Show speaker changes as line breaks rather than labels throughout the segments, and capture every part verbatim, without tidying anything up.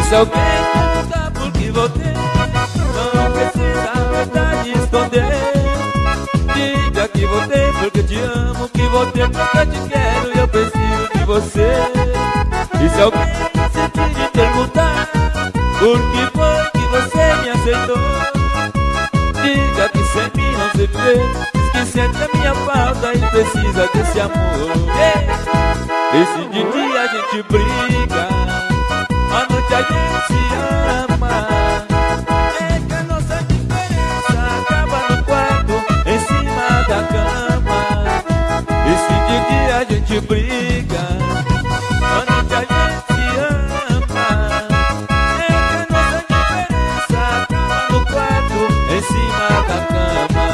se alguém perguntar por que voltei, não precisa a verdade esconder. Diga que voltei porque te amo, que voltei porque te quero e eu preciso de você. E se alguém insistir em perguntar por que foi que você me aceitou, diga que sem mim não se vê, que sente a minha falta e precisa desse amor. E se de dia a gente briga, à noite a gente se ama, é que a nossa diferença acaba no quarto, em cima da cama. E se de dia a gente briga, à noite a gente se ama, é que a nossa diferença acaba no quarto, em cima da cama.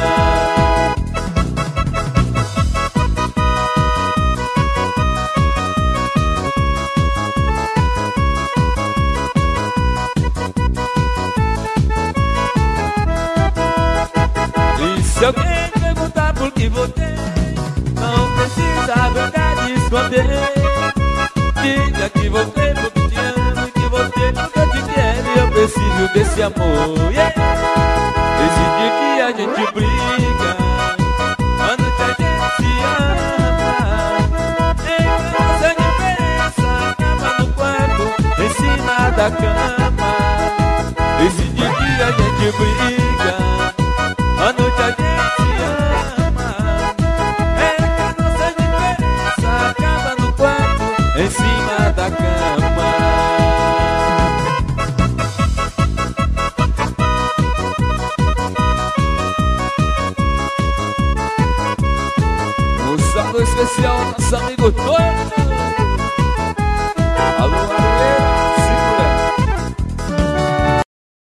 Se alguém perguntar por que voltei, não precisa a verdade esconder. Diga que voltei porque te amo, que voltei porque te quero e eu preciso desse amor. Yeah. Esse dia que a gente briga, a noite a gente se ama, é que a nossa diferença acaba no quarto, em cima da cama. Esse dia que a gente briga, a noite a gente se ama, é que a nossa diferença acaba no quarto, em cima da cama. Um saludo especial ao nosso amigo Tony. Alô,